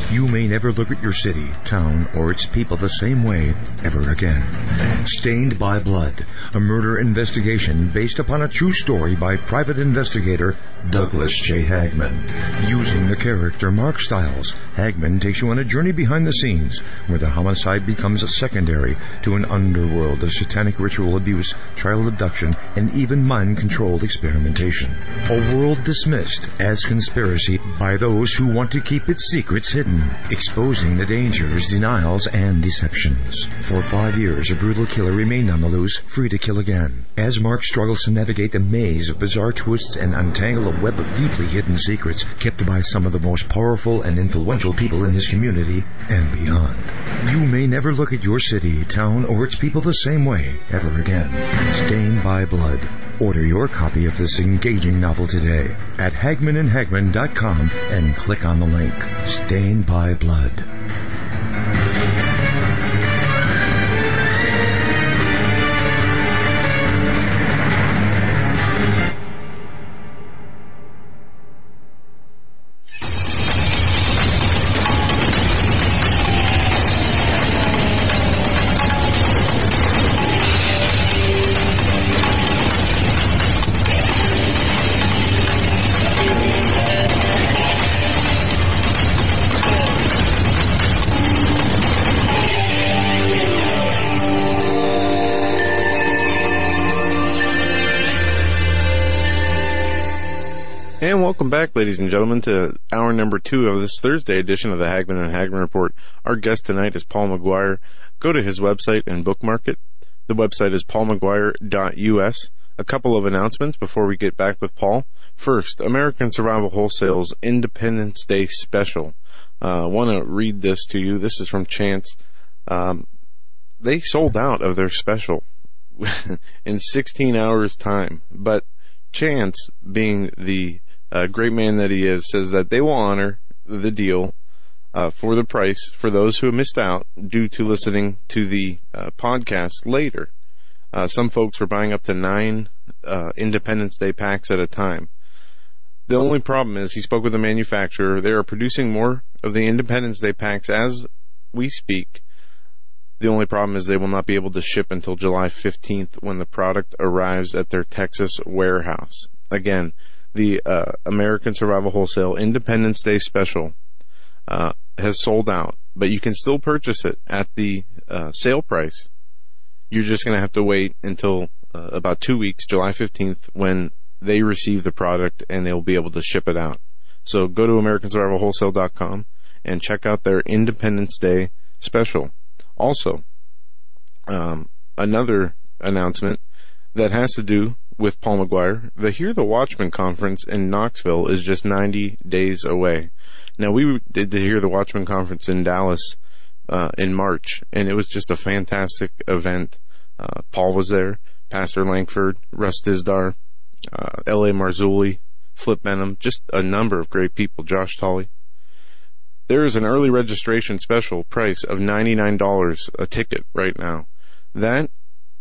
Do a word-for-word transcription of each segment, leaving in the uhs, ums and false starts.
You may never look at your city, town, or its people the same way ever again. Stained by Blood, a murder investigation based upon a true story by private investigator Douglas J. Hagman. Using the character Mark Stiles, Hagman takes you on a journey behind the scenes where the homicide becomes a secondary to an underworld of satanic ritual abuse, child abduction, and even mind-controlled experimentation. A world dismissed as conspiracy by those who want to keep its secrets hidden, exposing the dangers, denials, and deceptions. For five years, a brutal killer remained on the loose, free to kill again. As Mark struggles to navigate the maze of bizarre twists and untangle a web of deeply hidden secrets kept by some of the most powerful and influential people in his community and beyond. You may never look at your city, town, or its people the same way ever again. Stained by Blood. Order your copy of this engaging novel today at hagman and hagman dot com and click on the link. Stained by Blood. And welcome back, ladies and gentlemen, to hour number two of this Thursday edition of the Hagman and Hagman Report. Our guest tonight is Paul McGuire. Go to his website and bookmark it. The website is paul mcguire dot u s. A couple of announcements before we get back with Paul. First, American Survival Wholesale's Independence Day Special. I uh, want to read this to you. This is from Chance. Um, they sold out of their special in sixteen hours' time, but Chance, being the uh, great man that he is, says that they will honor the deal uh, for the price for those who have missed out due to listening to the uh, podcast later. Uh, some folks were buying up to nine uh, Independence Day packs at a time. The only problem is he spoke with the manufacturer. They are producing more of the Independence Day packs as we speak. The only problem is they will not be able to ship until July fifteenth when the product arrives at their Texas warehouse. Again, the uh, American Survival Wholesale Independence Day Special uh, has sold out, but you can still purchase it at the uh, sale price. You're just going to have to wait until uh, about two weeks, July fifteenth, when they receive the product and they'll be able to ship it out. So go to american survival wholesale dot com and check out their Independence Day Special. Also, um, another announcement that has to do with Paul McGuire. The Hear the Watchman conference in Knoxville is just ninety days away. Now, we did the Hear the Watchman conference in Dallas uh, in March, and it was just a fantastic event. Uh, Paul was there, Pastor Langford, Russ Dizdar, uh, L A Marzulli, Flip Benham, just a number of great people, Josh Tolley. There is an early registration special price of ninety-nine dollars a ticket right now. That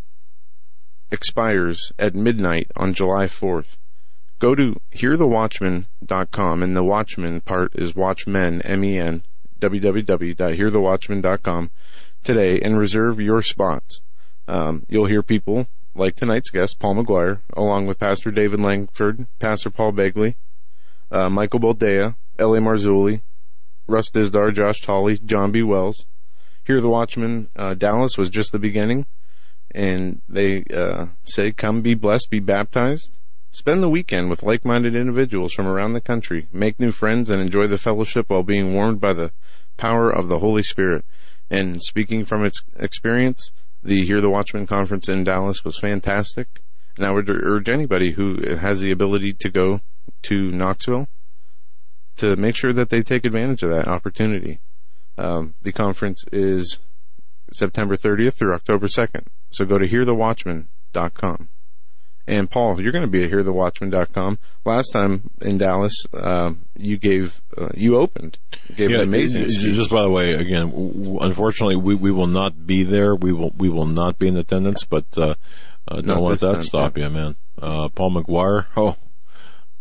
expires at midnight on July fourth. Go to hear the watchman dot com, and the Watchman part is Watchmen, M E N, w w w dot hear the watchman dot com today and reserve your spots. Um, you'll hear people like tonight's guest, Paul McGuire, along with Pastor David Langford, Pastor Paul Begley, uh, Michael Boldea, L A Marzulli, Russ Dizdar, Josh Tolley, John B. Wells. Hear the Watchman, uh, Dallas was just the beginning, and they uh, say, come be blessed, be baptized. Spend the weekend with like-minded individuals from around the country. Make new friends and enjoy the fellowship while being warmed by the power of the Holy Spirit. And speaking from its experience, the Hear the Watchman conference in Dallas was fantastic. And I would urge anybody who has the ability to go to Knoxville to make sure that they take advantage of that opportunity. Um, the conference is September thirtieth through October second. So go to hear the watchman dot com. And Paul, you're going to be at hear the watchman dot com. Last time in Dallas, uh, you gave, uh, you opened, gave yeah, an amazing speech. Just by the way, again, w- unfortunately, we, we will not be there. We will we will not be in attendance. But uh, uh, don't let that time, stop yeah. you, man. Uh, Paul McGuire, oh,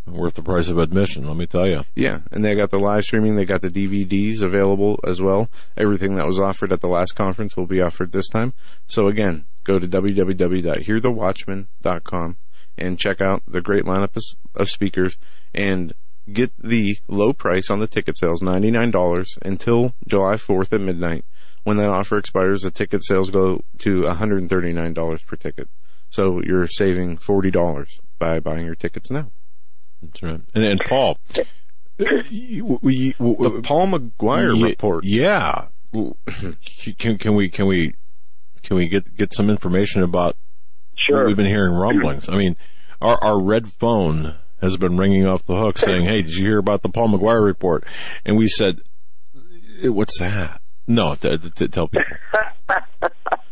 Worth the price of admission, let me tell you. Yeah, and they got the live streaming. They got the D V Ds available as well. Everything that was offered at the last conference will be offered this time. So again, go to w w w dot hear the watchman dot com and check out the great lineup of speakers and get the low price on the ticket sales, ninety-nine dollars, until July fourth at midnight. When that offer expires, the ticket sales go to one hundred thirty-nine dollars per ticket. So you're saving forty dollars by buying your tickets now. That's right. And, and Paul, we, we, the Paul McGuire y- report. Yeah. Can, can we, can we, can we get, get some information about, sure. We've been hearing rumblings. I mean, our, our red phone has been ringing off the hook saying, hey, did you hear about the Paul McGuire report? And we said, what's that? No, to, to tell people. uh,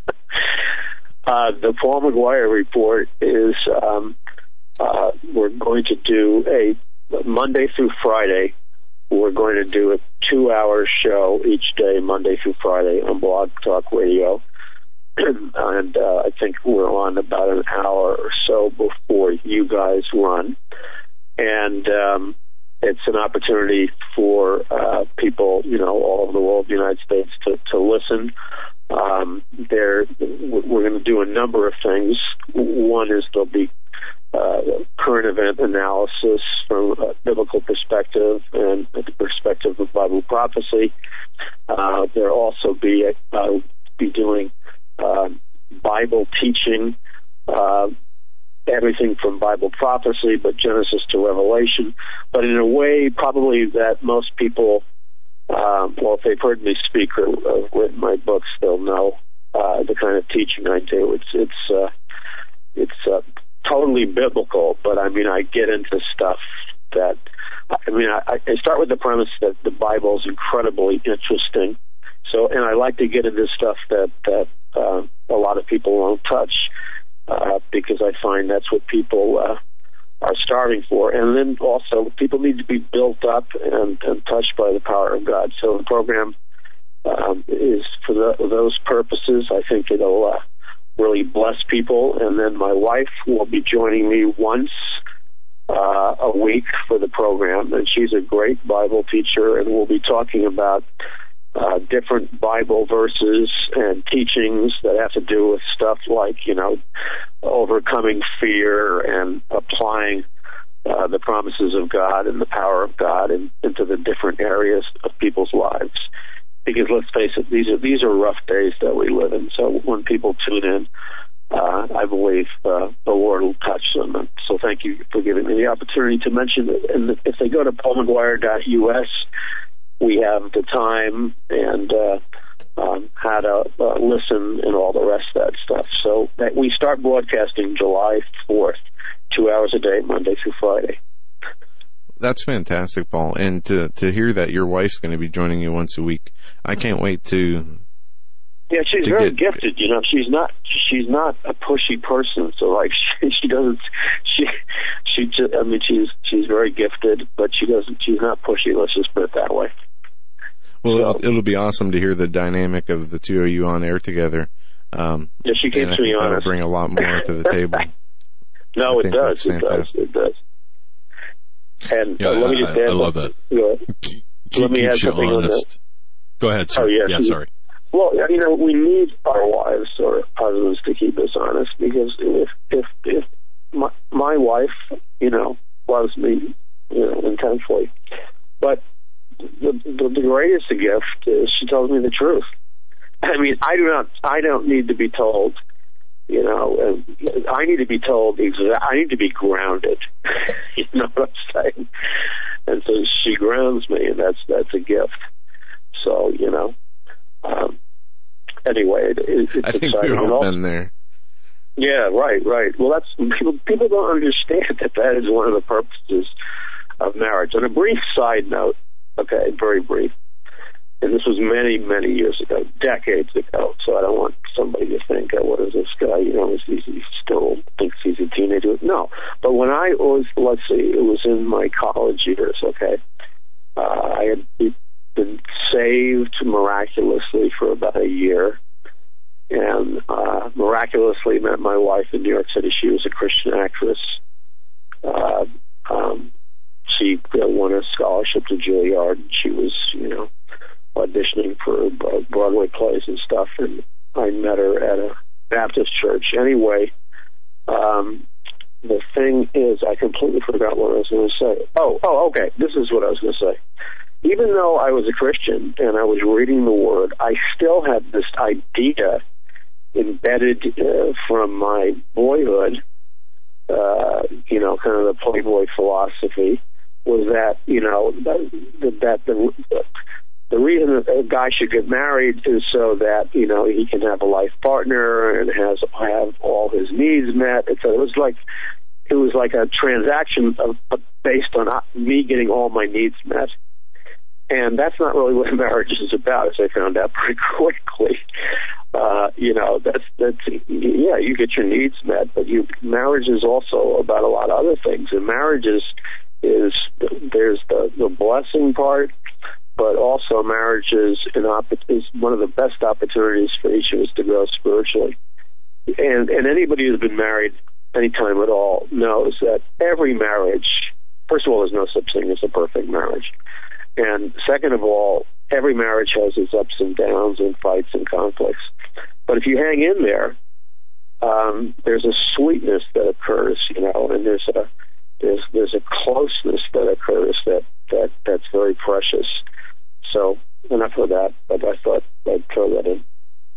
the Paul McGuire report is, um, Uh, we're going to do a Monday through Friday. We're going to do a two-hour show each day, Monday through Friday, on Blog Talk Radio. and uh, I think we're on about an hour or so before you guys run. And um, it's an opportunity for uh, people, you know, all over the world, the United States, to, to listen. Um, there, we're going to do a number of things. One is there'll be Uh, current event analysis from a biblical perspective and the perspective of Bible prophecy. Uh, there'll also be uh, be doing uh, Bible teaching, uh, everything from Bible prophecy, but Genesis to Revelation, but in a way probably that most people, uh, well, if they've heard me speak or uh, written my books, they'll know uh, the kind of teaching I do. It's it's uh, it's uh, totally biblical, but I mean, I get into stuff that, I mean, I, I start with the premise that the Bible is incredibly interesting. So, and I like to get into stuff that, that uh, a lot of people won't touch, uh, because I find that's what people uh, are starving for. And then also, people need to be built up and, and touched by the power of God. So the program um, is for the, those purposes. I think it'll uh, really bless people. And then my wife will be joining me once uh, a week for the program, and she's a great Bible teacher, and we'll be talking about uh, different Bible verses and teachings that have to do with stuff like, you know, overcoming fear and applying uh, the promises of God and the power of God in, into the different areas of people's lives. Because let's face it, these are these are rough days that we live in. So when people tune in, uh, I believe uh, the Lord will touch them. And so thank you for giving me the opportunity to mention it. And if they go to paul mcguire dot u s, we have the time and uh, um, how to uh, listen and all the rest of that stuff. So that we start broadcasting July fourth, two hours a day, Monday through Friday. That's fantastic, Paul. And to to hear that your wife's going to be joining you once a week, I can't wait to. Yeah, she's to very get, gifted. You know, she's not she's not a pushy person. So like she, she doesn't she she just, I mean she's she's very gifted, but she doesn't she's not pushy. Let's just put it that way. Well, so, it'll, it'll be awesome to hear the dynamic of the two of you on air together. Um, yeah, she keeps me honest. That'll bring a lot more to the table. No, it does. It does. It does. And yeah, uh, let me just I, add. I love that. Uh, Keep, let me add you something on that. honest. Go ahead, sir. Oh, yes. Yeah, sorry. Well, you know, we need our wives or husbands to keep us honest, because if if if my, my wife, you know, loves me, you know, intensely, but the, the the greatest gift is she tells me the truth. I mean, I do not, I don't need to be told. You know, I need to be told, exa- I need to be grounded. You know what I'm saying? And so she grounds me, and that's that's a gift. So, you know, um, anyway, it, it's I think exciting. we've all also, been there. Yeah, right, right. Well, that's people, people don't understand that that is one of the purposes of marriage. On a brief side note, okay, very brief, and this was many, many years ago, decades ago, so I don't want somebody to think, oh, what is this guy, you know, he still thinks he's a teenager. No, but when I was, let's see, it was in my college years, okay, uh, I had been saved miraculously for about a year, and uh, miraculously met my wife in New York City. She was a Christian actress. Uh, um, she won a scholarship to Juilliard, and she was, you know, auditioning for Broadway plays and stuff, and I met her at a Baptist church. Anyway, um, the thing is, I completely forgot what I was going to say. Oh, oh, okay, this is what I was going to say. Even though I was a Christian and I was reading the Word, I still had this idea embedded uh, from my boyhood, uh, you know, kind of the Playboy philosophy, was that, you know, that, that the the reason that a guy should get married is so that, you know, he can have a life partner and has have all his needs met. It's a, it was like it was like a transaction of, of based on me getting all my needs met. And that's not really what marriage is about, as I found out pretty quickly. Uh, you know, that's, that's, yeah, you get your needs met, but you, marriage is also about a lot of other things. And marriage is, is there's the, the blessing part, but also marriage is, an op- is one of the best opportunities for each of us to grow spiritually. And, and anybody who's been married any time at all knows that every marriage, first of all, there's no such thing as a perfect marriage. And second of all, every marriage has its ups and downs and fights and conflicts. But if you hang in there, um, there's a sweetness that occurs, you know, and there's a there's there's a closeness that occurs that, that that's very precious. So enough of that, but I thought I'd throw that in.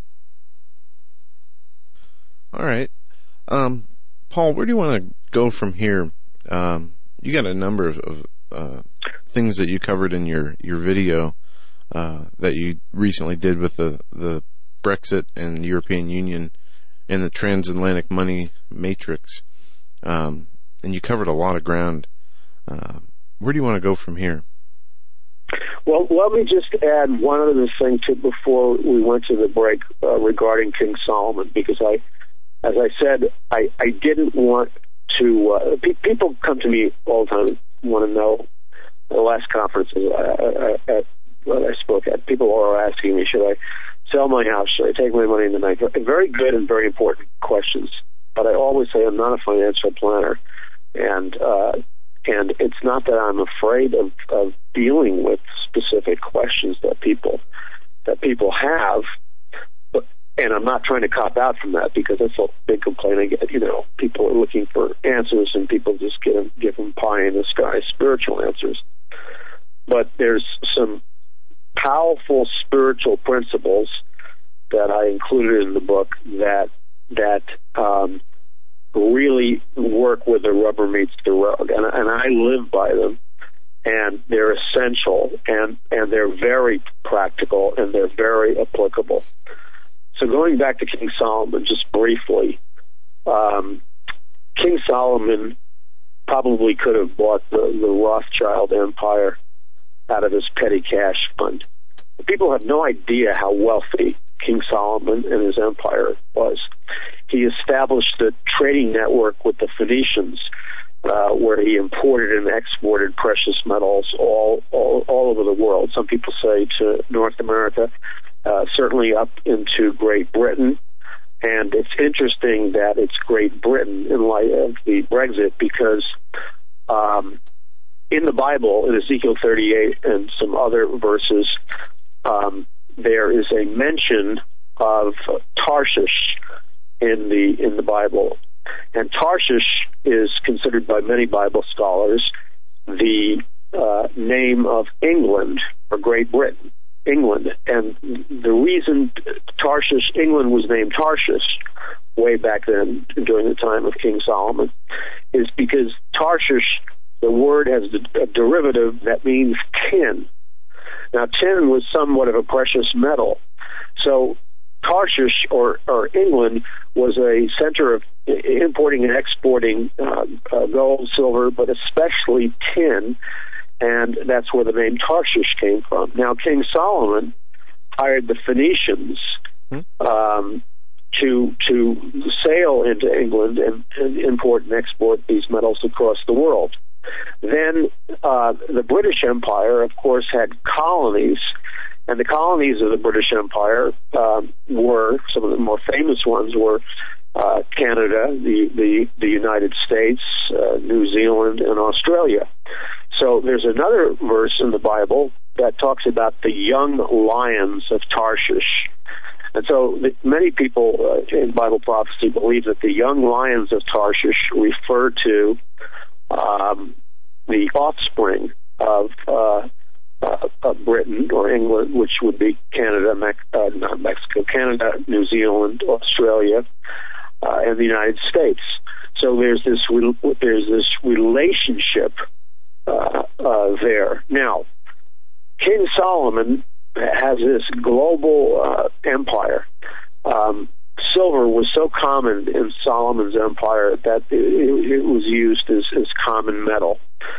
All right. Um, Paul, where do you want to go from here? Um, you got a number of, of uh, things that you covered in your, your video uh, that you recently did with the, the Brexit and European Union and the transatlantic money matrix. Um, and you covered a lot of ground. Uh, where do you want to go from here? Well, let me just add one other thing to before we went to the break uh, regarding King Solomon, because I, as I said, I, I didn't want to. Uh, pe- people come to me all the time, want to know. The last conferences I, I, I, I spoke at, people are asking me, should I sell my house? Should I take my money in the bank? Very good and very important questions. But I always say I'm not a financial planner, and uh, and it's not that I'm afraid of, of dealing with specific questions that people that people have, but and I'm not trying to cop out from that, because that's a big complaint I get. You know, people are looking for answers, and people just give them, give them pie in the sky spiritual answers. But there's some powerful spiritual principles that I included in the book that that um, really work where the rubber meets the road, and, and I live by them, and they're essential, and, and they're very practical, and they're very applicable. So going back to King Solomon, just briefly, um, King Solomon probably could have bought the, the Rothschild empire out of his petty cash fund. People have no idea how wealthy King Solomon and his empire was. He established a trading network with the Phoenicians, uh, where he imported and exported precious metals all, all all over the world. Some people say to North America, uh, certainly up into Great Britain. And it's interesting that it's Great Britain in light of the Brexit, because um, in the Bible, in Ezekiel thirty-eight and some other verses, um, there is a mention of Tarshish in the in the Bible, and Tarshish is considered by many Bible scholars the uh, name of England or Great Britain, England. And the reason Tarshish, England, was named Tarshish way back then during the time of King Solomon is because Tarshish, the word has a derivative that means tin. Now, tin was somewhat of a precious metal. So Tarshish, or, or England, was a center of importing and exporting uh, uh, gold, silver, but especially tin, and that's where the name Tarshish came from. Now, King Solomon hired the Phoenicians um, to to sail into England and, and import and export these metals across the world. Then uh, the British Empire, of course, had colonies, and the colonies of the British Empire um, were, some of the more famous ones were uh, Canada, the, the, the United States, uh, New Zealand, and Australia. So there's another verse in the Bible that talks about the young lions of Tarshish. And so the, many people uh, in Bible prophecy believe that the young lions of Tarshish refer to um, the offspring of, uh, uh, of Britain or England, which would be Canada, Mex- uh, not Mexico, Canada, New Zealand, Australia, uh, and the United States. So there's this re- there's this relationship uh, uh, there. Now, King Solomon has this global uh, empire. Um, silver was so common in Solomon's empire that it, it was used as, as common metal.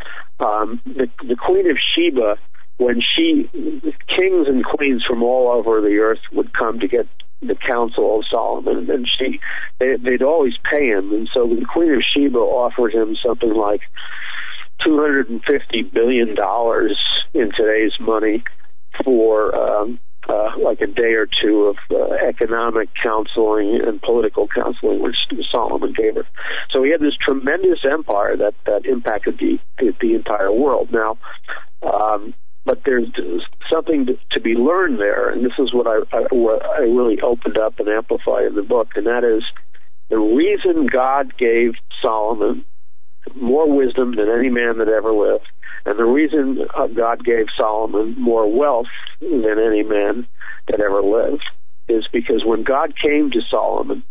Um, the, the Queen of Sheba, when she, kings and queens from all over the earth would come to get the counsel of Solomon, and she, they, they'd always pay him. And so the Queen of Sheba offered him something like two hundred fifty billion dollars in today's money for um, uh, like a day or two of uh, economic counseling and political counseling, which Solomon gave her. So he had this tremendous empire that, that impacted the, the, the entire world. Now, um, but there's something to, to be learned there, and this is what I, I, what I really opened up and amplified in the book, and that is the reason God gave Solomon more wisdom than any man that ever lived. And the reason uh, God gave Solomon more wealth than any man that ever lived is because when God came to Solomon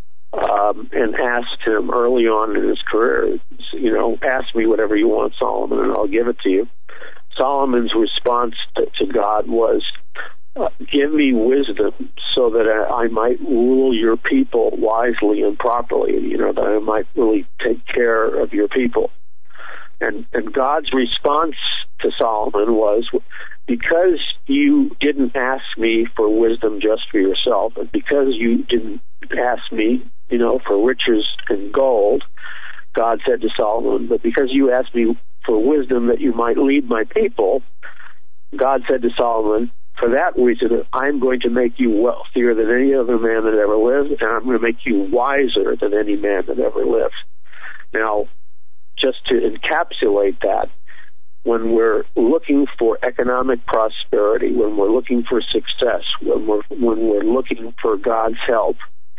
um, and asked him early on in his career, you know, ask me whatever you want, Solomon, and I'll give it to you. Solomon's response to, to God was, uh, give me wisdom so that I, I might rule your people wisely and properly, you know, that I might really take care of your people. And, and God's response to Solomon was, because you didn't ask me for wisdom just for yourself, and because you didn't ask me, you know, for riches and gold, God said to Solomon, but because you asked me for wisdom that you might lead my people, God said to Solomon, for that reason, I'm going to make you wealthier than any other man that ever lived, and I'm going to make you wiser than any man that ever lived. Now, just to encapsulate that, when we're looking for economic prosperity, when we're looking for success, when we're when we're looking for God's help,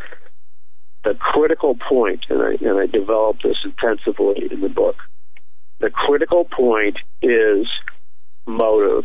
the critical point, and I, and I developed this intensively in the book, the critical point is motive.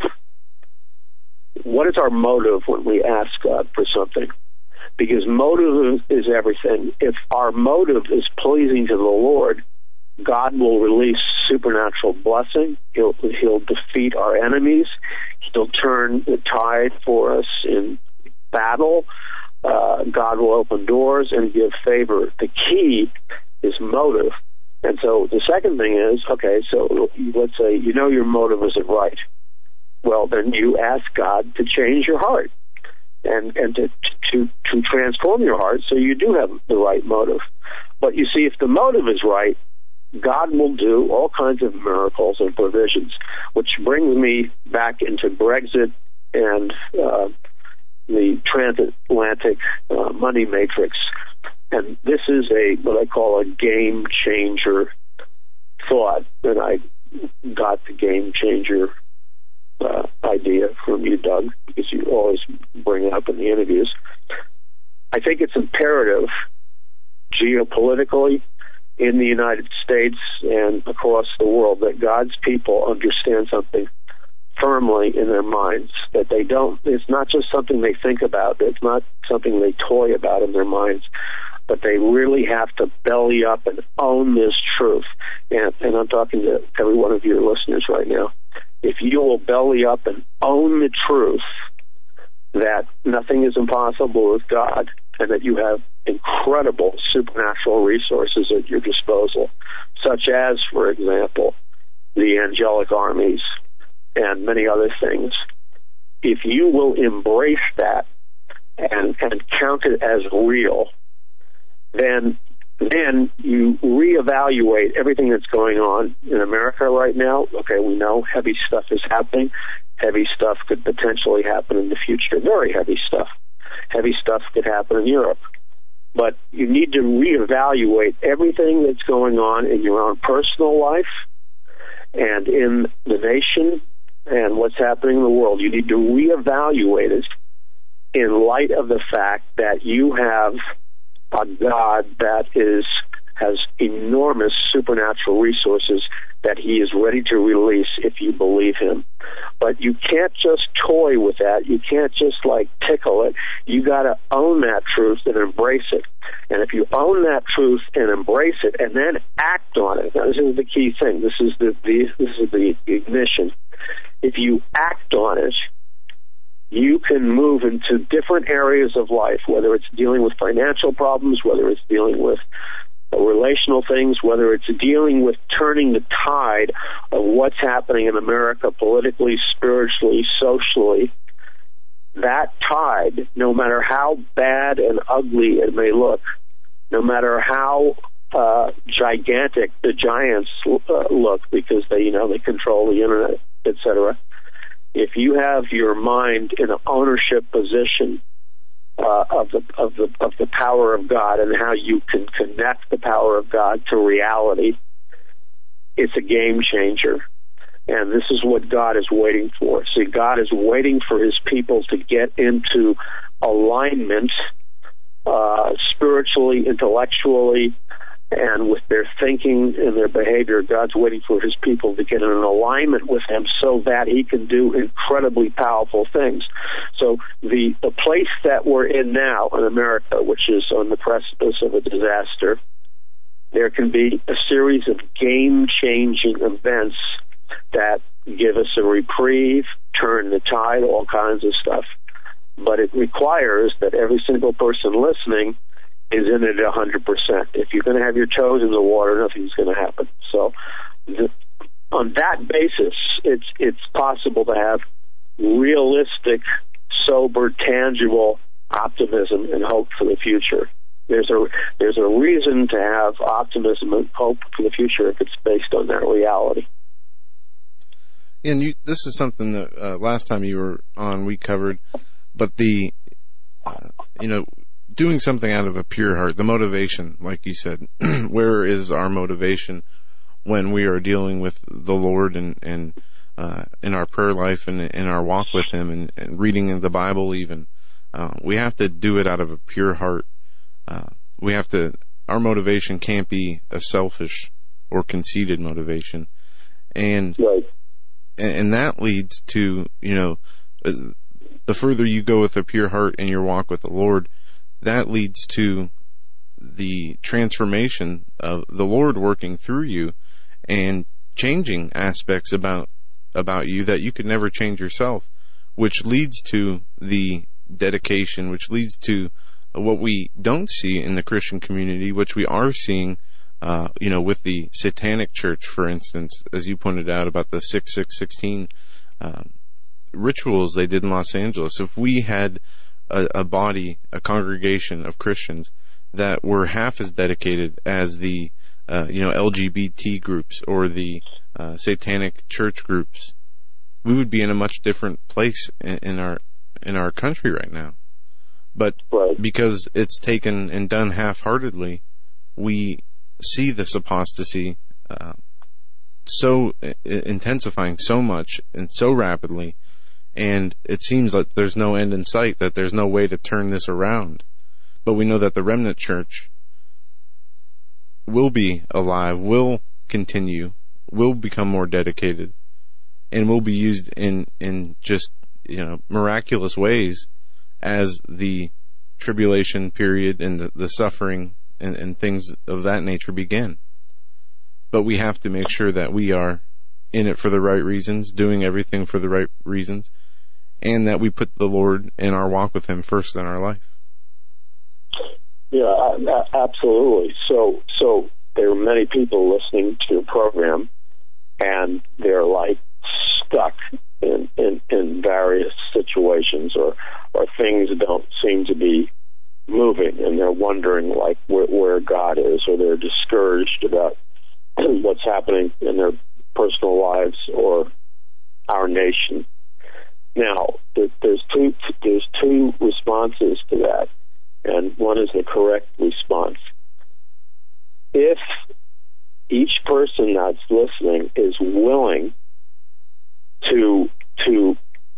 What is our motive when we ask God for something? Because motive is everything. If our motive is pleasing to the Lord, God will release supernatural blessing. He'll, he'll defeat our enemies. He'll turn the tide for us in battle. Uh, God will open doors and give favor. The key is motive. And so the second thing is, okay, so let's say you know your motive isn't right. Well, then you ask God to change your heart and, and to, to, to transform your heart so you do have the right motive. But you see, if the motive is right, God will do all kinds of miracles and provisions, which brings me back into Brexit and uh, the transatlantic uh, money matrix. And this is a what I call a game changer thought, and I got the game changer uh, idea from you, Doug, because you always bring it up in the interviews. I think it's imperative geopolitically in the United States and across the world that God's people understand something firmly in their minds, that they don't, it's not just something they think about, it's not something they toy about in their minds, but they really have to belly up and own this truth. And, and I'm talking to every one of your listeners right now. If you will belly up and own the truth that nothing is impossible with God, and that you have incredible supernatural resources at your disposal, such as, for example, the angelic armies and many other things. If you will embrace that and, and count it as real, then then you reevaluate everything that's going on in America right now. Okay, we know heavy stuff is happening. Heavy stuff could potentially happen in the future, very heavy stuff. Heavy stuff could happen in Europe. But you need to reevaluate everything that's going on in your own personal life and in the nation and what's happening in the world, you need to reevaluate it in light of the fact that you have a God that is has enormous supernatural resources that he is ready to release if you believe him. But you can't just toy with that. You can't just, like, tickle it. You got to own that truth and embrace it. And if you own that truth and embrace it and then act on it, now this is the key thing. This is the, the this is the ignition. If you act on it, you can move into different areas of life, whether it's dealing with financial problems, whether it's dealing with relational things, whether it's dealing with turning the tide of what's happening in America politically, spiritually, socially. That tide, no matter how bad and ugly it may look, no matter how uh, gigantic the giants uh, look, because they, you know, they control the internet, et cetera. If you have your mind in an ownership position uh, of the of the of the power of God and how you can connect the power of God to reality, it's a game changer. And this is what God is waiting for. See, God is waiting for his people to get into alignment uh, spiritually, intellectually, and with their thinking and their behavior. God's waiting for his people to get in an alignment with him so that he can do incredibly powerful things. So the, the place that we're in now in America, which is on the precipice of a disaster, there can be a series of game-changing events that give us a reprieve, turn the tide, all kinds of stuff. But it requires that every single person listening is in it one hundred percent. If you're going to have your toes in the water, nothing's going to happen. So the, on that basis, it's it's possible to have realistic, sober, tangible optimism and hope for the future. There's a there's a reason to have optimism and hope for the future if it's based on that reality. And you, this is something that uh, last time you were on we covered, but the uh, you know. doing something out of a pure heart, the motivation, like you said, where is our motivation when we are dealing with the Lord and, and uh, in our prayer life and in our walk with him and, and reading in the Bible even. Uh, we have to do it out of a pure heart. Uh, we have to, our motivation can't be a selfish or conceited motivation. And, right. and, and that leads to, you know, the further you go with a pure heart in your walk with the Lord, that leads to the transformation of the Lord working through you and changing aspects about about you that you could never change yourself, which leads to the dedication, which leads to what we don't see in the Christian community, which we are seeing, uh, you know, with the Satanic Church, for instance, as you pointed out about the six six sixteen um, rituals they did in Los Angeles. If we had A, a body, a congregation of Christians that were half as dedicated as the, uh, you know, L G B T groups or the uh, satanic church groups, we would be in a much different place in, in our in our country right now. But right. because it's taken and done half-heartedly, we see this apostasy uh, so uh, intensifying so much and so rapidly. And it seems like there's no end in sight, that there's no way to turn this around. But we know that the remnant church will be alive, will continue, will become more dedicated, and will be used in, in just, you know, miraculous ways as the tribulation period and the, the suffering and, and things of that nature begin. But we have to make sure that we are in it for the right reasons, doing everything for the right reasons, and that we put the Lord in our walk with him first in our life. Yeah, absolutely. So, so there are many people listening to your program, and they're like stuck in, in, in various situations, or, or things don't seem to be moving, and they're wondering like where, where God is, or they're discouraged about what's happening in their personal lives or our nation. Now, there's two there's two responses to that, and one is the correct response. If each person that's listening is willing to to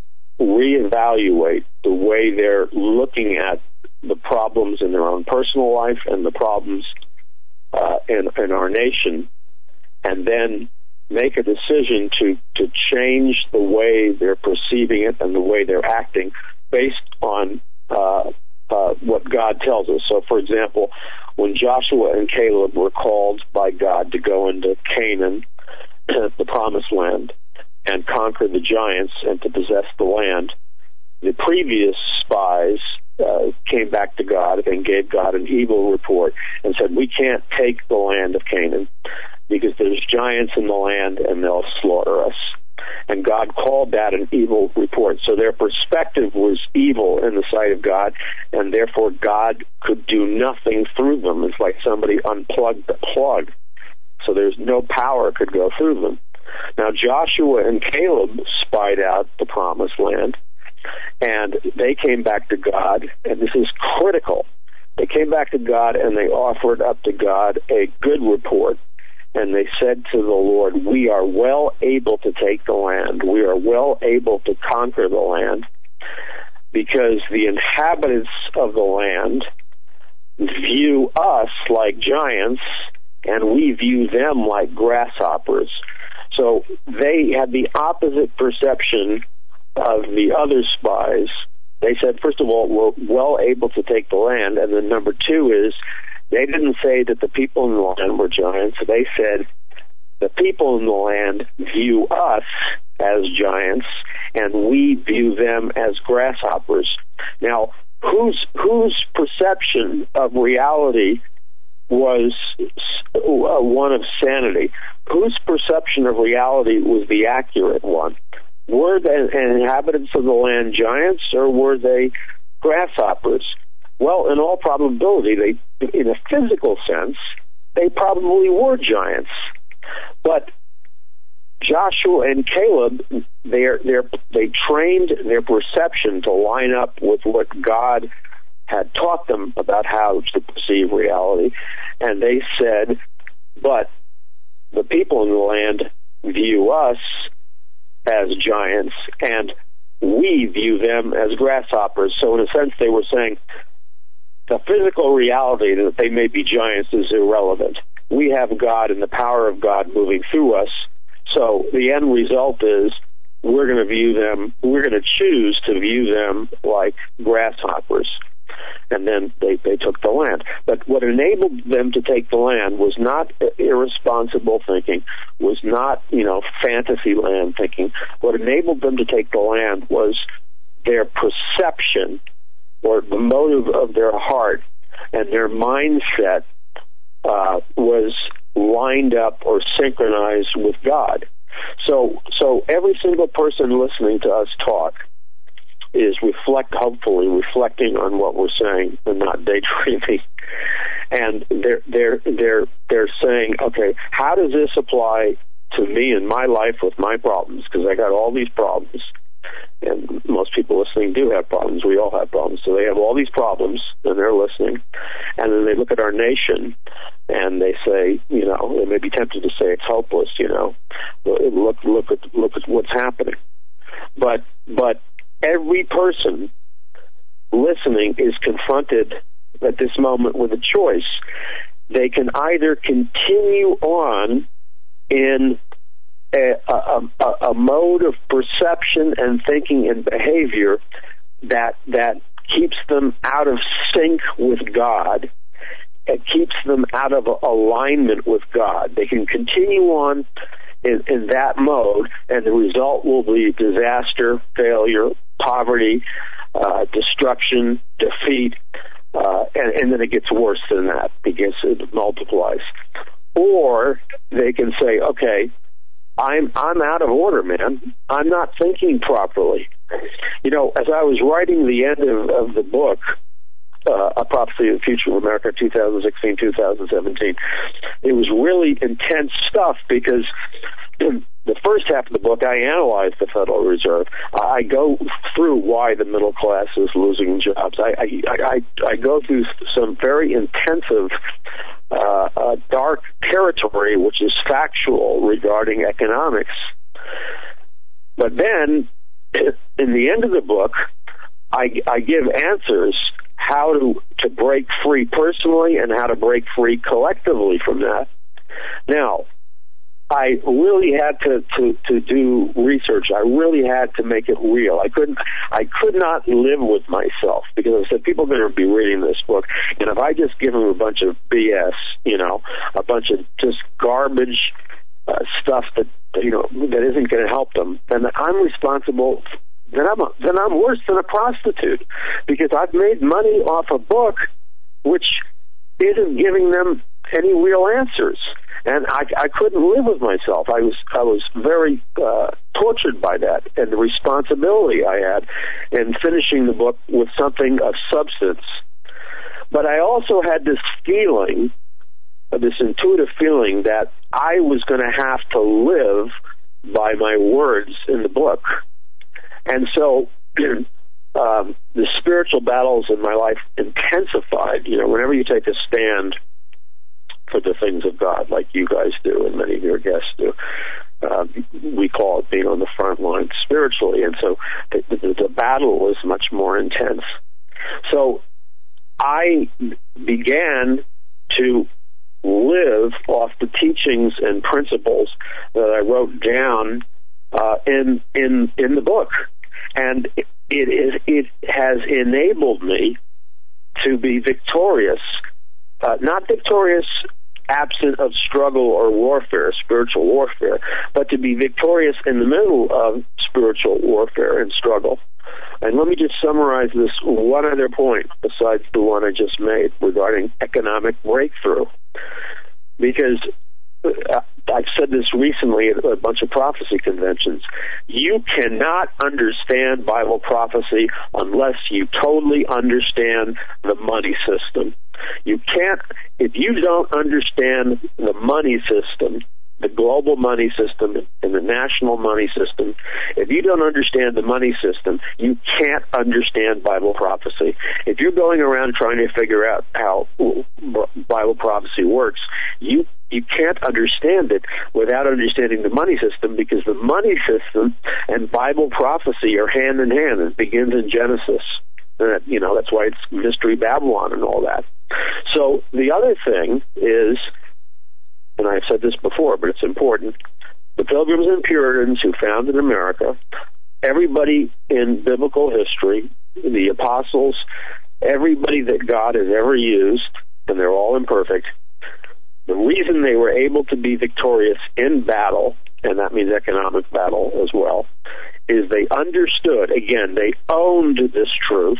reevaluate the way they're looking at the problems in their own personal life and the problems uh, in, in our nation, and then make a decision to, to change the way they're perceiving it and the way they're acting based on uh, uh, what God tells us. So, for example, when Joshua and Caleb were called by God to go into Canaan, the promised land, and conquer the giants and to possess the land, the previous spies uh, came back to God and gave God an evil report and said, we can't take the land of Canaan because there's giants in the land and they'll slaughter us. And God called that an evil report. So their perspective was evil in the sight of God, and therefore God could do nothing through them. It's like somebody unplugged the plug. So there's no power could go through them. Now Joshua and Caleb spied out the promised land, and they came back to God, and this is critical. They came back to God and they offered up to God a good report. And they said to the Lord, we are well able to take the land. We are well able to conquer the land because the inhabitants of the land view us like giants and we view them like grasshoppers. So they had the opposite perception of the other spies. They said, first of all, we're well able to take the land. And then number two is, they didn't say that the people in the land were giants. They said the people in the land view us as giants, and we view them as grasshoppers. Now, whose whose perception of reality was one of sanity? Whose perception of reality was the accurate one? Were the inhabitants of the land giants, or were they grasshoppers? Well, in all probability, they, in a physical sense, they probably were giants. But Joshua and Caleb, they're, they're, they trained their perception to line up with what God had taught them about how to perceive reality. And they said, but the people in the land view us as giants, and we view them as grasshoppers. So in a sense, they were saying, the physical reality that they may be giants is irrelevant. We have God and the power of God moving through us. So the end result is we're going to view them, we're going to choose to view them like grasshoppers. And then they, they took the land. But what enabled them to take the land was not irresponsible thinking, was not, you know, fantasy land thinking. What enabled them to take the land was their perception, or the motive of their heart, and their mindset uh, was lined up or synchronized with God. So, so every single person listening to us talk is reflect, hopefully reflecting on what we're saying and not daydreaming. And they're they're they're they're saying, okay, how does this apply to me in my life with my problems? Because I got all these problems. And most people listening do have problems. We all have problems. So they have all these problems, and they're listening. And then they look at our nation, and they say, you know, they may be tempted to say it's hopeless, you know. Look, look at, look at what's happening. But, but every person listening is confronted at this moment with a choice. They can either continue on in A, a, a mode of perception and thinking and behavior that that keeps them out of sync with God. It keeps them out of alignment with God. They can continue on in, in that mode, and the result will be disaster, failure, poverty, uh, destruction, defeat, uh, and, and then it gets worse than that because it multiplies. Or they can say, okay, I'm I'm out of order, man. I'm not thinking properly. You know, as I was writing the end of, of the book, uh, A Prophecy of the Future of America, twenty sixteen to twenty seventeen, it was really intense stuff because the first half of the book, I analyzed the Federal Reserve. I go through why the middle class is losing jobs. I I, I, I go through some very intensive uh, uh, dark territory, which is factual regarding economics. But then, in the end of the book, I, I give answers how to, to break free personally and how to break free collectively from that. Now, I really had to, to, to do research. I really had to make it real. I couldn't, I could not live with myself because I said people are going to be reading this book, and if I just give them a bunch of B S, you know, a bunch of just garbage uh, stuff that you know that isn't going to help them, then I'm responsible. Then I'm a, then I'm worse than a prostitute because I've made money off a book which isn't giving them any real answers. And I, I couldn't live with myself. I was I was very uh, tortured by that and the responsibility I had in finishing the book with something of substance. But I also had this feeling, uh, this intuitive feeling that I was going to have to live by my words in the book. And so um, the spiritual battles in my life intensified. You know, whenever you take a stand for the things of God, like you guys do and many of your guests do, uh, we call it being on the front line spiritually, and so the, the, the battle was much more intense. So I began to live off the teachings and principles that I wrote down uh, in in in the book, and it, it is it has enabled me to be victorious. Uh, not victorious absent of struggle or warfare, spiritual warfare, but to be victorious in the middle of spiritual warfare and struggle. And let me just summarize this one other point besides the one I just made regarding economic breakthrough. Because uh, I've said this recently at a bunch of prophecy conventions. You cannot understand Bible prophecy unless you totally understand the money system. You can't, if you don't understand the money system, the global money system and the national money system, if you don't understand the money system, you can't understand Bible prophecy. If you're going around trying to figure out how Bible prophecy works, you you can't understand it without understanding the money system, because the money system and Bible prophecy are hand in hand. It begins in Genesis. Uh, you know, that's why it's Mystery Babylon and all that. So the other thing is, and I've said this before, but it's important, the Pilgrims and Puritans who founded America, everybody in biblical history, the apostles, everybody that God has ever used, and they're all imperfect, the reason they were able to be victorious in battle, and that means economic battle as well, is they understood, again, they owned this truth.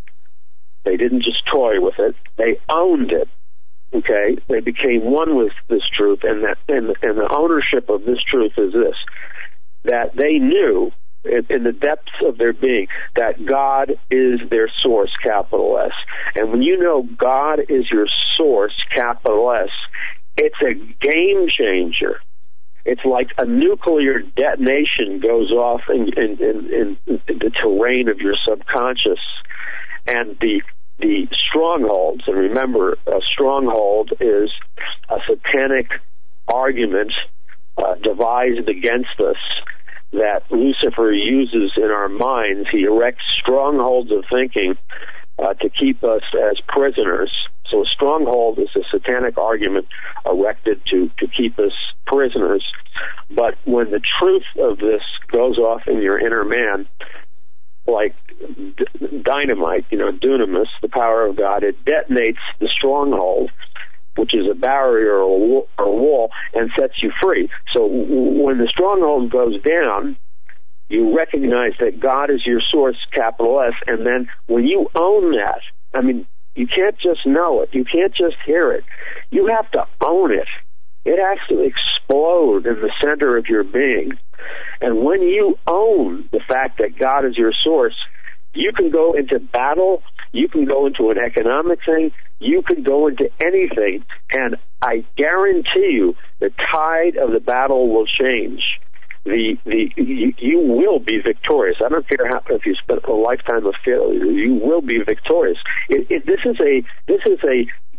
They didn't just toy with it. They owned it. Okay? They became one with this truth, and that and, and the ownership of this truth is this, that they knew in, in the depths of their being that God is their source, capital S. And when you know God is your source, capital S, it's a game changer. It's like a nuclear detonation goes off in, in, in, in the terrain of your subconscious. And the the strongholds, and remember, a stronghold is a satanic argument uh, devised against us that Lucifer uses in our minds. He erects strongholds of thinking uh, to keep us as prisoners. So a stronghold is a satanic argument erected to, to keep us prisoners. But when the truth of this goes off in your inner man, like d- dynamite, you know, dunamis, the power of God, it detonates the stronghold, which is a barrier or a wall, and sets you free. So w- when the stronghold goes down, you recognize that God is your source, capital S, and then when you own that, I mean, you can't just know it. You can't just hear it. You have to own it. It has to explode in the center of your being. And when you own the fact that God is your source, you can go into battle, you can go into an economic thing, you can go into anything, and I guarantee you the tide of the battle will change. The the you, you will be victorious. I don't care how, if you spent a lifetime of failure, you will be victorious. It, it, this is a this is a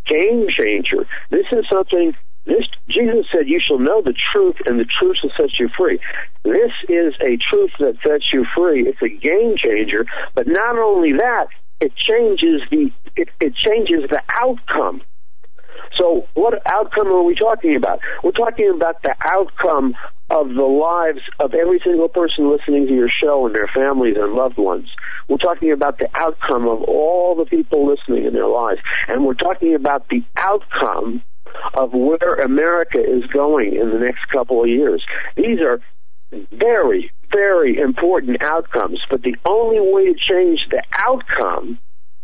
game changer. This is something, this Jesus said, you shall know the truth, and the truth will set you free. This is a truth that sets you free. It's a game changer, but not only that, it changes the it, it changes the outcome. So what outcome are we talking about? We're talking about the outcome of the lives of every single person listening to your show and their families and loved ones. We're talking about the outcome of all the people listening in their lives. And we're talking about the outcome of where America is going in the next couple of years. These are very, very important outcomes, but the only way to change the outcome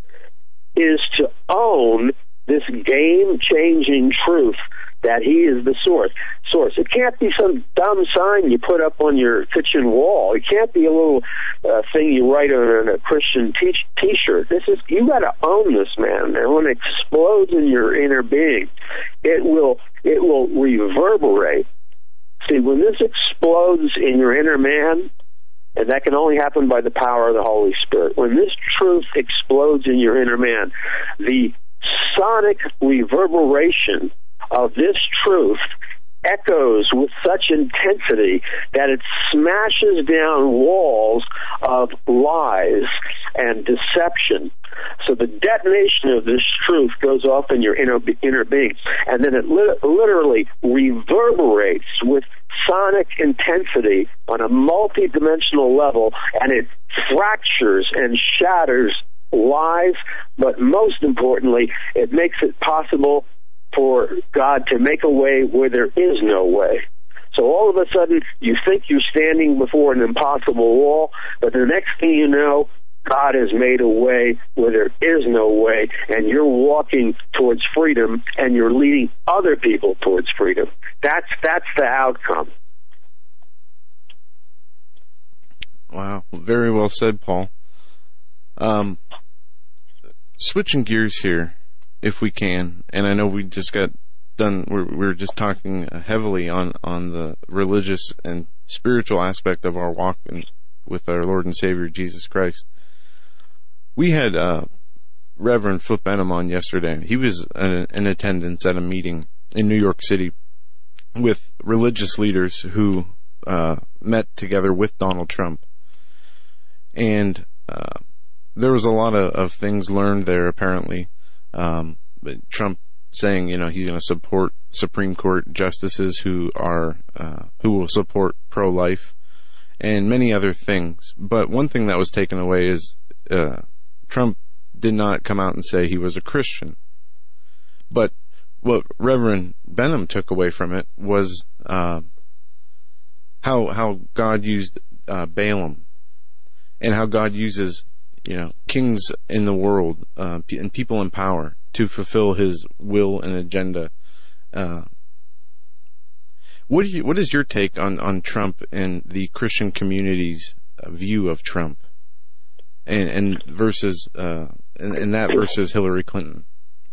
is to own this game-changing truth that he is the source. Source. It can't be some dumb sign you put up on your kitchen wall. It can't be a little uh, thing you write on a Christian t- t-shirt. This is, you got to own this, man. And when it explodes in your inner being, it will it will reverberate. See, when this explodes in your inner man, and that can only happen by the power of the Holy Spirit. When this truth explodes in your inner man, the sonic reverberation of this truth echoes with such intensity that it smashes down walls of lies and deception. So the detonation of this truth goes off in your inner, inner being, and then it li- literally reverberates with sonic intensity on a multi-dimensional level, and it fractures and shatters lies, but most importantly, it makes it possible for God to make a way where there is no way. So all of a sudden, you think you're standing before an impossible wall, but the next thing you know, God has made a way where there is no way, and you're walking towards freedom, and you're leading other people towards freedom. That's that's the outcome. Wow, very well said, Paul. Um, switching gears here, if we can, and I know we just got done, we're, we're just talking heavily on, on the religious and spiritual aspect of our walk in, with our Lord and Savior Jesus Christ. We had uh, Reverend Flip Benham on yesterday. He was in, in attendance at a meeting in New York City with religious leaders who uh, met together with Donald Trump. And uh, there was a lot of, of things learned there, apparently. Um, Trump saying, you know, he's going to support Supreme Court justices who are uh, who will support pro-life, and many other things. But one thing that was taken away is uh, Trump did not come out and say he was a Christian. But what Reverend Benham took away from it was uh, how how God used uh, Balaam, and how God uses, you know, kings in the world uh, and people in power to fulfill His will and agenda. Uh, what do you, what is your take on, on Trump and the Christian community's view of Trump, and, and versus uh, and, and that versus Hillary Clinton?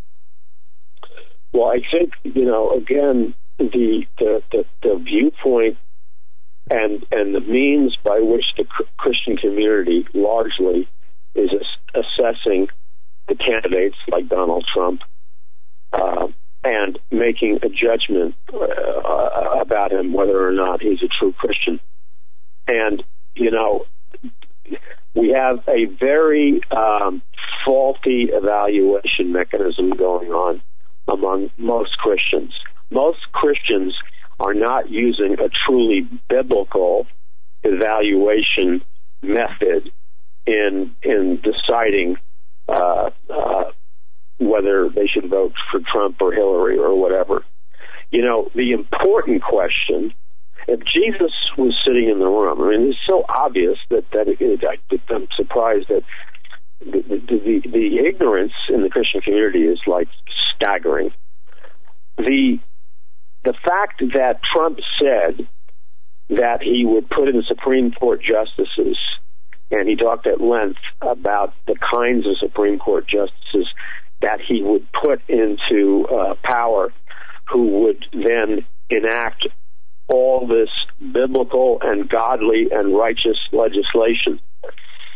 Well, I think, you know, again, the the, the, the viewpoint and and the means by which the Christian community largely is ass- assessing the candidates like Donald Trump uh, and making a judgment uh, about him, whether or not he's a true Christian. And, you know, we have a very um, faulty evaluation mechanism going on among most Christians. Most Christians are not using a truly biblical evaluation method in in deciding uh, uh, whether they should vote for Trump or Hillary or whatever. You know, the important question, if Jesus was sitting in the room, I mean, it's so obvious that, that it, it, I, I'm surprised that the, the, the, the ignorance in the Christian community is like staggering. The the fact that Trump said that he would put in Supreme Court justices, and he talked at length about the kinds of Supreme Court justices that he would put into uh, power, who would then enact all this biblical and godly and righteous legislation,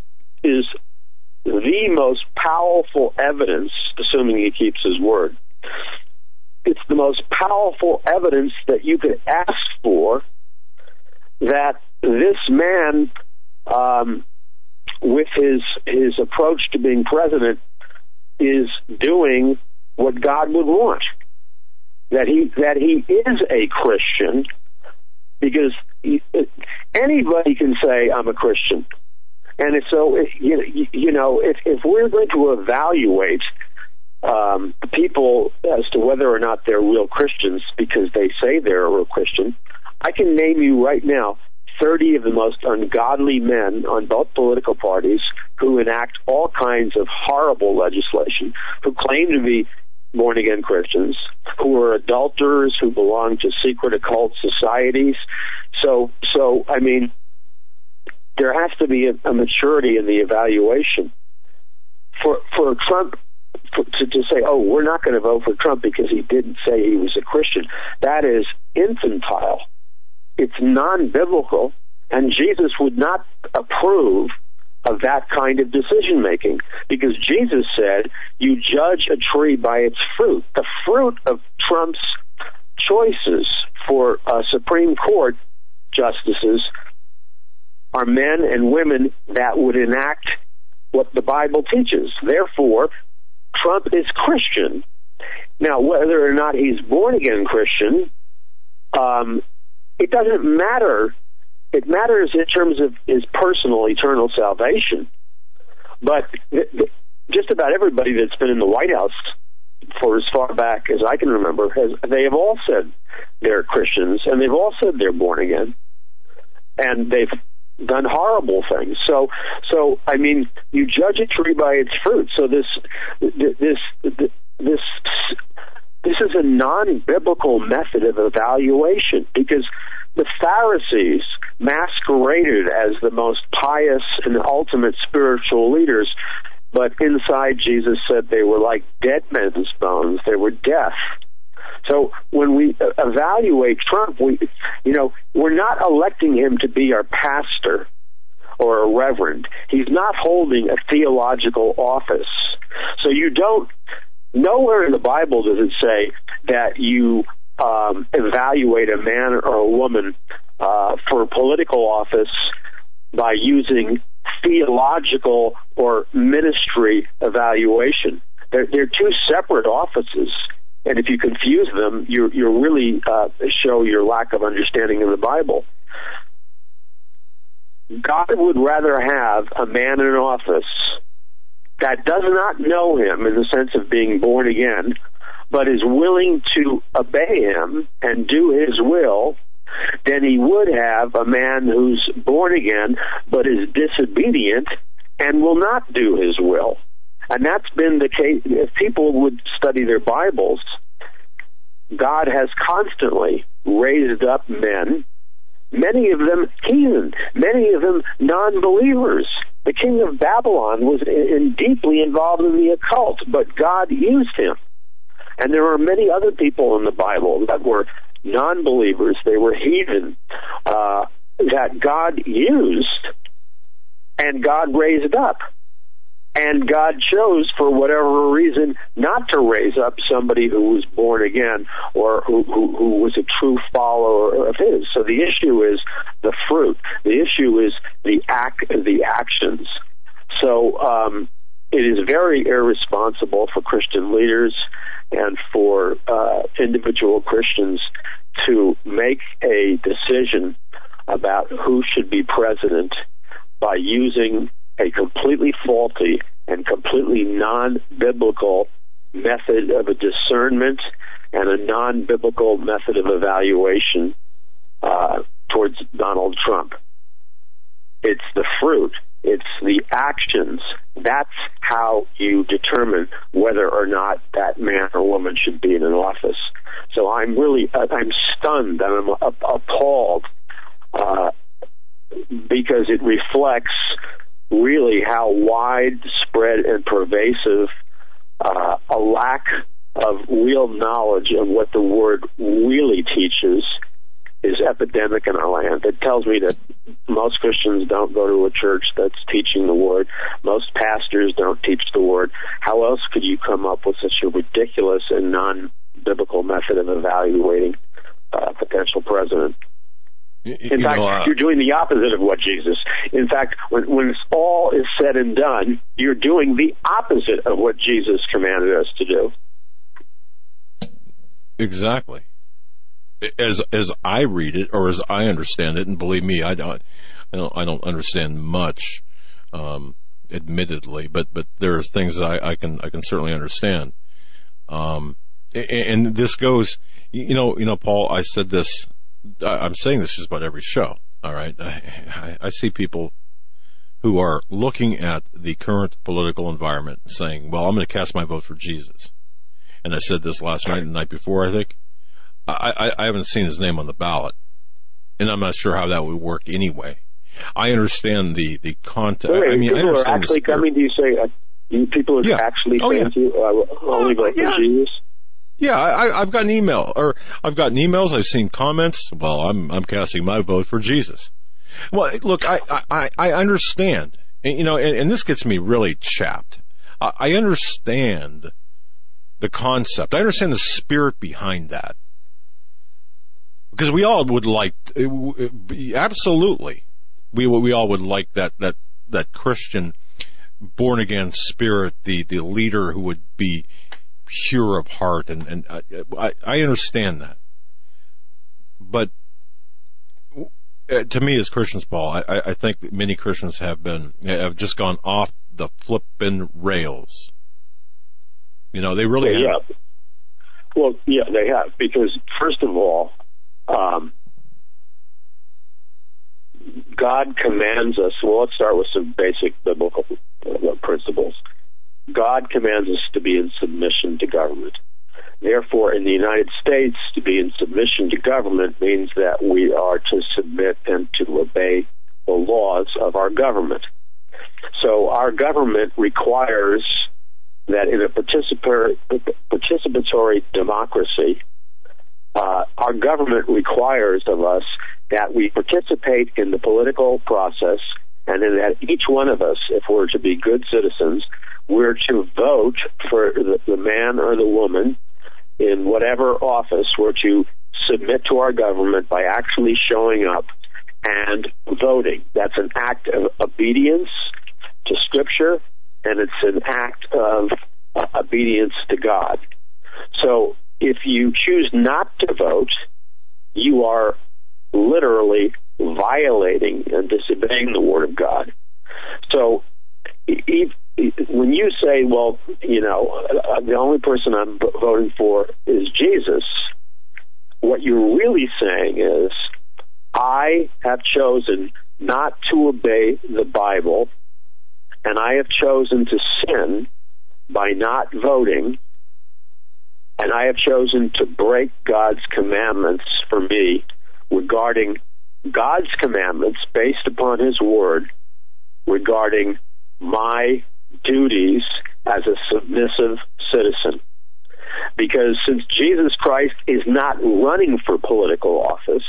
is the most powerful evidence, assuming he keeps his word, it's the most powerful evidence that you could ask for that this man, um, with his his approach to being president, is doing what God would want. That he that he is a Christian, because he, anybody can say I'm a Christian, and if so, if, you, you know, if if we're going to evaluate um, people as to whether or not they're real Christians because they say they're a real Christian, I can name you right now thirty of the most ungodly men on both political parties who enact all kinds of horrible legislation, who claim to be born-again Christians, who are adulterers, who belong to secret occult societies. So, so I mean, there has to be a, a maturity in the evaluation. For for Trump for, to, to say, oh, we're not going to vote for Trump because he didn't say he was a Christian, that is infantile. It's non-biblical, and Jesus would not approve of that kind of decision-making, because Jesus said, you judge a tree by its fruit. The fruit of Trump's choices for uh, Supreme Court justices are men and women that would enact what the Bible teaches. Therefore, Trump is Christian. Now, whether or not he's born-again Christian, um, it doesn't matter. It matters in terms of his personal eternal salvation. But th- th- just about everybody that's been in the White House for as far back as I can remember, has, they have all said they're Christians, and they've all said they're born again. And they've done horrible things. So, so I mean, you judge a tree by its fruit. So this, this, this, this, this is a non-biblical method of evaluation, because the Pharisees masqueraded as the most pious and ultimate spiritual leaders, but inside Jesus said they were like dead men's bones. They were deaf. So when we evaluate Trump, we, you know, we're not electing him to be our pastor or a reverend. He's not holding a theological office. So you don't, nowhere in the Bible does it say that you um, evaluate a man or a woman uh, for political office by using theological or ministry evaluation. They're, they're two separate offices. And if you confuse them, you you really uh, show your lack of understanding of the Bible. God would rather have a man in office that does not know him in the sense of being born again, but is willing to obey him and do his will, than he would have a man who's born again but is disobedient and will not do his will. And that's been the case. If people would study their Bibles, God has constantly raised up men, many of them heathen, many of them non-believers. The king of Babylon was in, deeply involved in the occult, but God used him. And there are many other people in the Bible that were non-believers, they were heathen, uh, that God used and God raised up. And God chose, for whatever reason, not to raise up somebody who was born again or who, who, who was a true follower of his. So the issue is the fruit. The issue is the act, the actions. So um, it is very irresponsible for Christian leaders and for uh, individual Christians to make a decision about who should be president by using a completely faulty and completely non-biblical method of a discernment and a non-biblical method of evaluation uh, towards Donald Trump. It's the fruit. It's the actions. That's how you determine whether or not that man or woman should be in an office. So I'm really, I'm stunned and I'm appalled uh, because it reflects really how widespread and pervasive uh, a lack of real knowledge of what the Word really teaches is epidemic in our land. It tells me that most Christians don't go to a church that's teaching the Word. Most pastors don't teach the Word. How else could you come up with such a ridiculous and non biblical method of evaluating uh, a potential president. In you fact, know, uh, you're doing the opposite of what Jesus. In fact, when, when it's all is said and done, you're doing the opposite of what Jesus commanded us to do. Exactly. As as I read it, or as I understand it, and believe me, I don't, I don't, I don't understand much, um, admittedly, but but there are things that I, I can I can certainly understand. Um, and, and this goes, you know, you know, Paul. I said this. I'm saying this just about every show. All right, I, I, I see people who are looking at the current political environment and saying, "Well, I'm going to cast my vote for Jesus." And I said this last night and the night before, I think. I, I, I haven't seen his name on the ballot, and I'm not sure how that would work anyway. I understand the, the content. Wait, I mean, people I understand are actually coming to you say, uh, you people are yeah. actually oh, saying yeah. to you, uh, only vote yeah. for Jesus? Yeah, I, I've gotten email, or I've gotten emails, I've seen comments. Well, I'm I'm casting my vote for Jesus. Well, look, I, I, I understand, and, you know, and, and this gets me really chapped. I, I understand the concept. I understand the spirit behind that. Because we all would like, absolutely, we we all would like that that that Christian born again spirit, the the leader who would be pure of heart, and and I I understand that. But to me, as Christians, Paul, I I think that many Christians have been have just gone off the flippin' rails. You know, they really well, have. Yeah. Well, yeah, they have, because first of all, Um, God commands us, well, let's start with some basic biblical uh, principles. God commands us to be in submission to government. Therefore, in the United States, to be in submission to government means that we are to submit and to obey the laws of our government. So our government requires that in a participatory, participatory democracy, Uh, our government requires of us that we participate in the political process, and that each one of us, if we're to be good citizens, we're to vote for the, the man or the woman in whatever office. We're to submit to our government by actually showing up and voting. That's an act of obedience to Scripture, and it's an act of uh, obedience to God. So if you choose not to vote, you are literally violating and disobeying the Word of God. So if, if, when you say, well, you know, uh, the only person I'm voting for is Jesus, what you're really saying is, I have chosen not to obey the Bible, and I have chosen to sin by not voting, and I have chosen to break God's commandments for me regarding God's commandments based upon His Word regarding my duties as a submissive citizen. Because since Jesus Christ is not running for political office,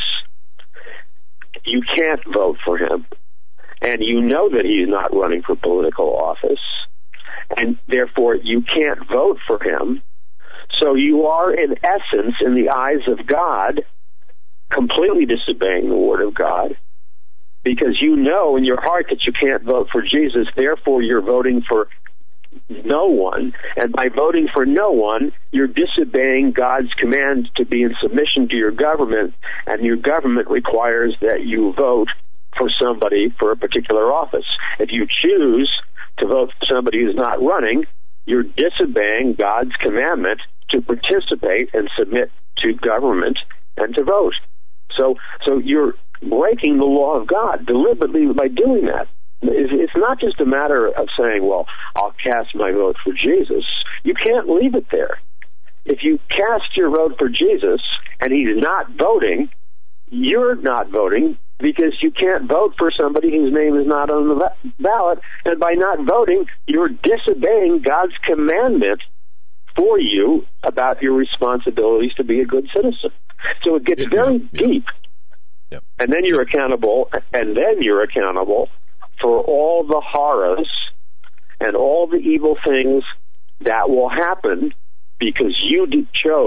you can't vote for Him. And you know that He's not running for political office, and therefore you can't vote for Him. So you are, in essence, in the eyes of God, completely disobeying the Word of God, because you know in your heart that you can't vote for Jesus. Therefore, you're voting for no one, and by voting for no one, you're disobeying God's command to be in submission to your government, and your government requires that you vote for somebody for a particular office. If you choose to vote for somebody who's not running, you're disobeying God's commandment to participate and submit to government and to vote. So, so you're breaking the law of God deliberately by doing that. It's not just a matter of saying, well, I'll cast my vote for Jesus. You can't leave it there. If you cast your vote for Jesus and He's not voting, you're not voting, because you can't vote for somebody whose name is not on the ballot, and by not voting, you're disobeying God's commandment for you about your responsibilities to be a good citizen. So it gets yeah, very yeah. deep. Yeah. And then you're accountable, and then you're accountable for all the horrors and all the evil things that will happen because you chose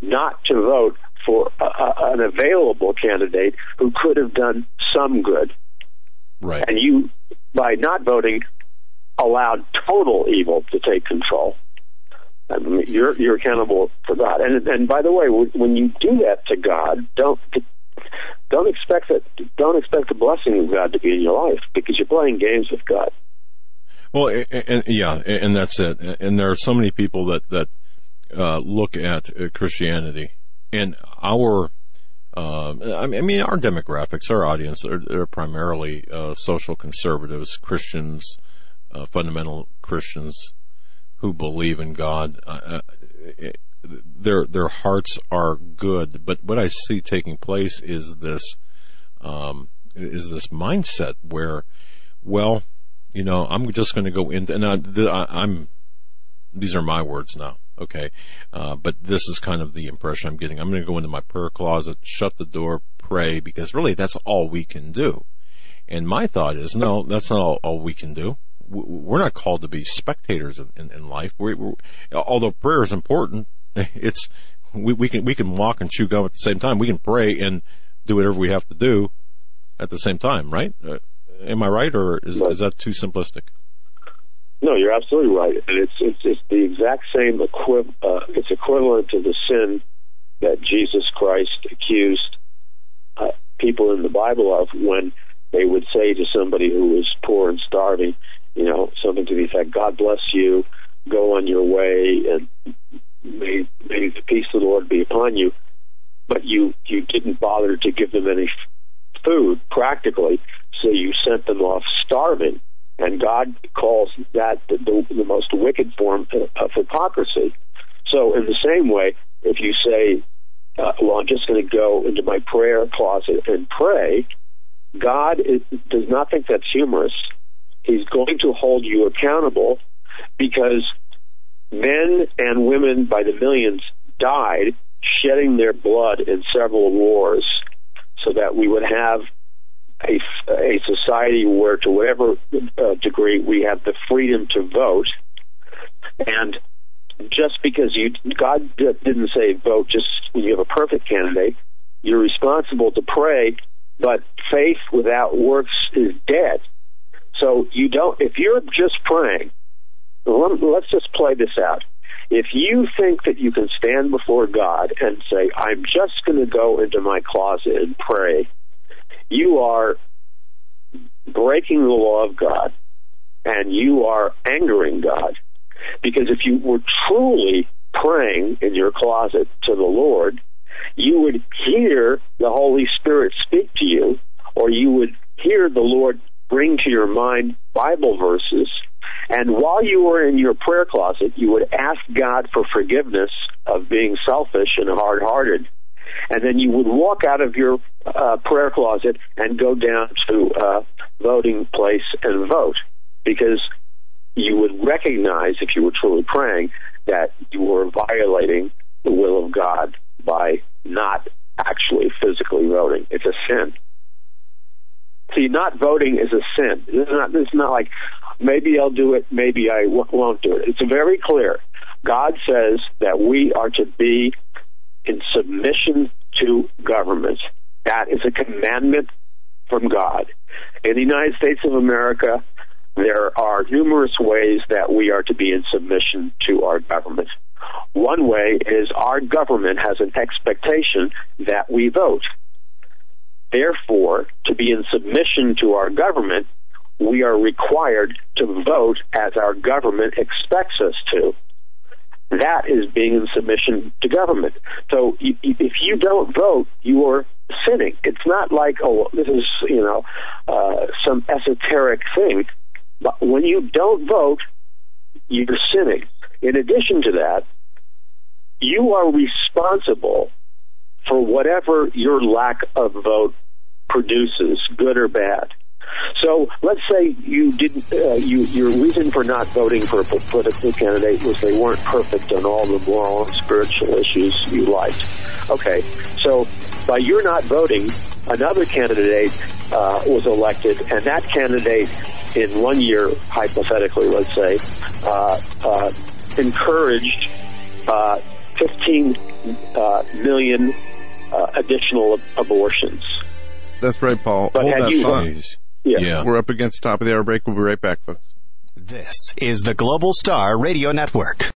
not to vote for a, a, an available candidate who could have done some good. Right. And you, by not voting, allowed total evil to take control. I mean, you're you're accountable for God. And and by the way, when you do that to God, don't don't expect that don't expect the blessing of God to be in your life, because you're playing games with God. Well, and, and yeah, and that's it. And there are so many people that that uh, look at uh, Christianity and our. Uh, I mean, our demographics, our audience, are, are primarily uh, social conservatives, Christians, uh, fundamental Christians who believe in God. Uh, their their hearts are good, but what I see taking place is this um, is this mindset where, well, you know, I'm just going to go into, and I, the, I, I'm. These are my words now. Okay, uh, but this is kind of the impression I'm getting. I'm going to go into my prayer closet, shut the door, pray, because really that's all we can do. And my thought is, no, that's not all, all we can do. We're not called to be spectators in, in, in life. We're, we're, although prayer is important, it's we, we can we can walk and chew gum at the same time. We can pray and do whatever we have to do at the same time, right? Uh, am I right, or is, is that too simplistic? No, you're absolutely right, and it's it's, it's the exact same equiv- uh, it's equivalent to the sin that Jesus Christ accused uh, people in the Bible of when they would say to somebody who was poor and starving, you know, something to the effect, "God bless you, go on your way, and may may the peace of the Lord be upon you." But you you didn't bother to give them any f- food practically, so you sent them off starving. And God calls that the, the, the most wicked form of hypocrisy. So in the same way, if you say, uh, well, I'm just going to go into my prayer closet and pray, God is, does not think that's humorous. He's going to hold you accountable, because men and women by the millions died shedding their blood in several wars so that we would have A, a society where, to whatever uh, degree, we have the freedom to vote. And just because you, God didn't say vote just when you have a perfect candidate, you're responsible to pray, but faith without works is dead. So you don't, if you're just praying, let's just play this out. If you think that you can stand before God and say, I'm just going to go into my closet and pray, you are breaking the law of God, and you are angering God. Because if you were truly praying in your closet to the Lord, you would hear the Holy Spirit speak to you, or you would hear the Lord bring to your mind Bible verses, and while you were in your prayer closet, you would ask God for forgiveness of being selfish and hard-hearted. And then you would walk out of your uh, prayer closet and go down to uh, voting place and vote, because you would recognize, if you were truly praying, that you were violating the will of God by not actually physically voting. It's a sin. See, not voting is a sin. This is not, this is not like, maybe I'll do it, maybe I w- won't do it. It's very clear. God says that we are to be in submission to government. That is a commandment from God. In the United States of America, there are numerous ways that we are to be in submission to our government. One way is our government has an expectation that we vote. Therefore, to be in submission to our government, we are required to vote as our government expects us to. That is being in submission to government. So if you don't vote, you are sinning. It's not like, oh, this is, you know, uh, some esoteric thing. But when you don't vote, you're sinning. In addition to that, you are responsible for whatever your lack of vote produces, good or bad. So let's say you didn't. Uh, you, your reason for not voting for a political candidate was they weren't perfect on all the moral and spiritual issues you liked. Okay, so by your not voting, another candidate uh, was elected, and that candidate, in one year, hypothetically, let's say, uh, uh, encouraged uh, fifteen uh, million uh, additional ab- abortions. That's right, Paul. But Hold had that you- thought. Yeah. Yeah. We're up against the top of the hour break. We'll be right back, folks. This is the Global Star Radio Network.